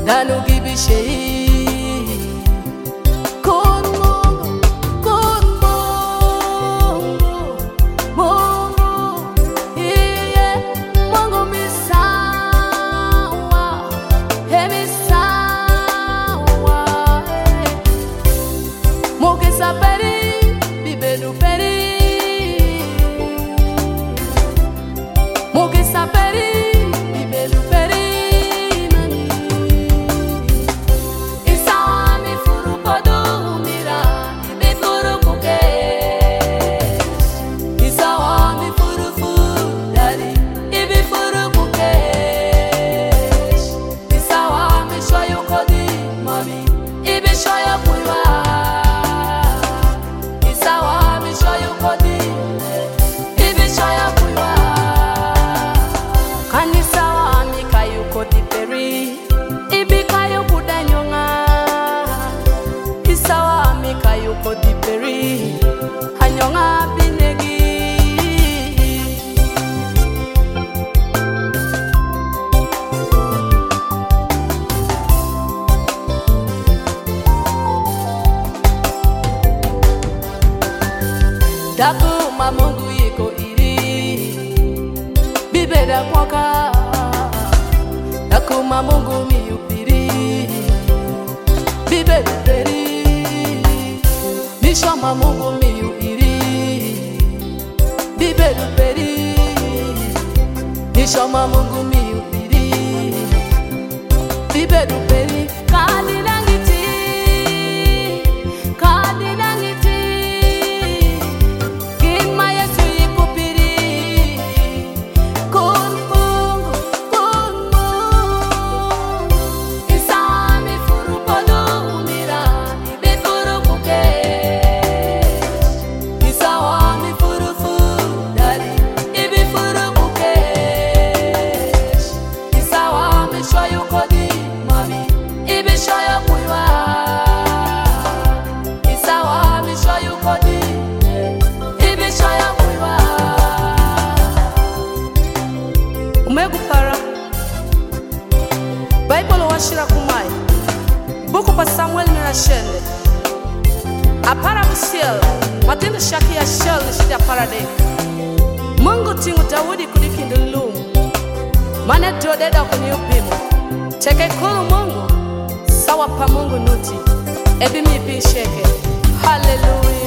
Danu gibishe Daku mamungu yiko iri Bibeda kwaka Daku mamungu miyupiri Bibedu peri Nisho mamungu miyu iri Bibedu peri Nisho mamungu miyu iri Bibedu peri Kali langiti Kali langiti Bible washira kumai Buku pa Samuel nina shende Apara msiel Matendo shaki ya shell nishida paradek Mungu tingu Dawudi kulikindu lumu Mane dodeda kwenye upimu Teke kulu Mungu Sawa pa Mungu nuti Ebi mi bin sheke Hallelujah.